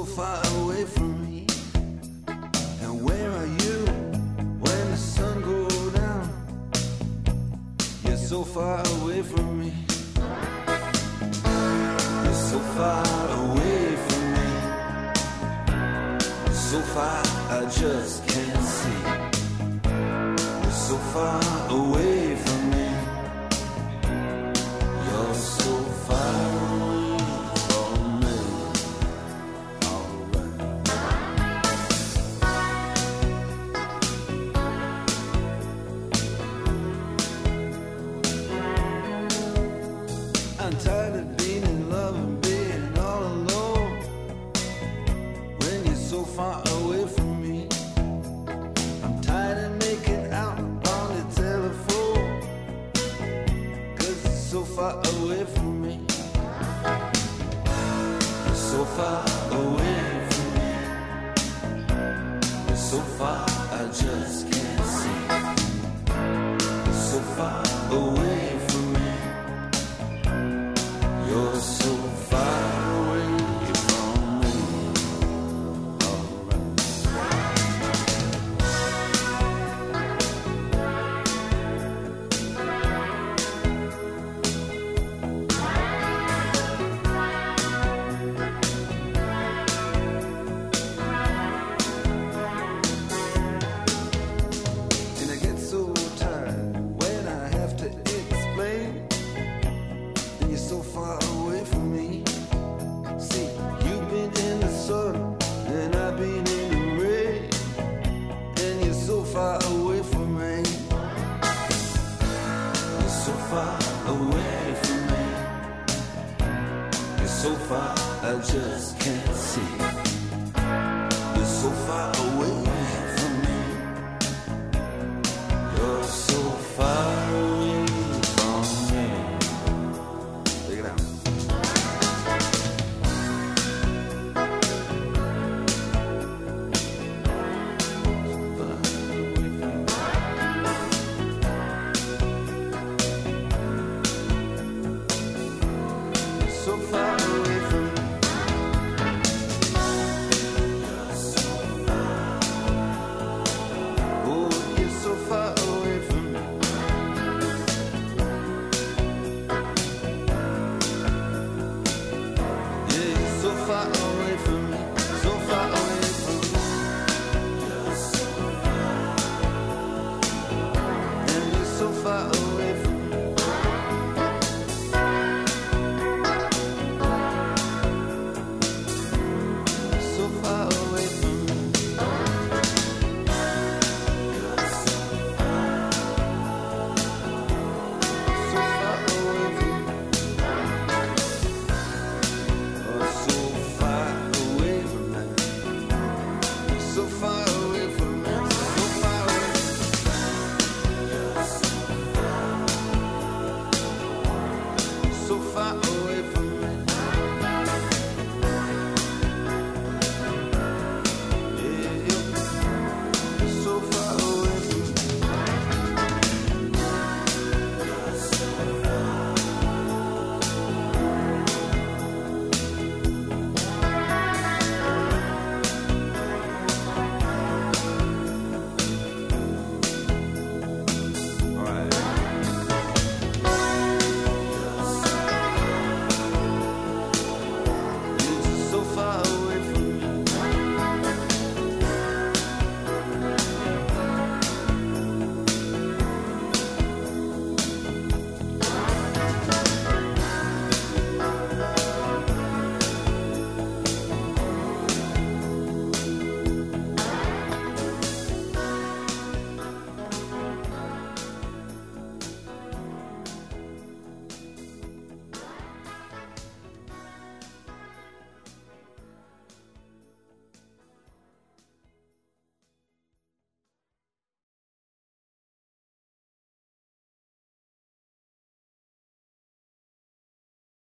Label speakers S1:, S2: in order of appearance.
S1: far away from me. And where are you when the sun goes down? You're so far away from me. You're so far away from me. So far I just can't see. You're so far away from me. You're so far away from me. I'm tired of being in love and being all alone. When you're so far away from me, I'm tired of making out on the telephone. 'Cause you're so far away from me. You're so far away from me. You're so far I just can't see. You're so far away from me. You're so far away from me. And I get so tired when I have to explain. And you're so far away from me. See, you've been in the sun and I've been in the rain. And you're so far away from me. You're so far away from me. You're so far I just can't see.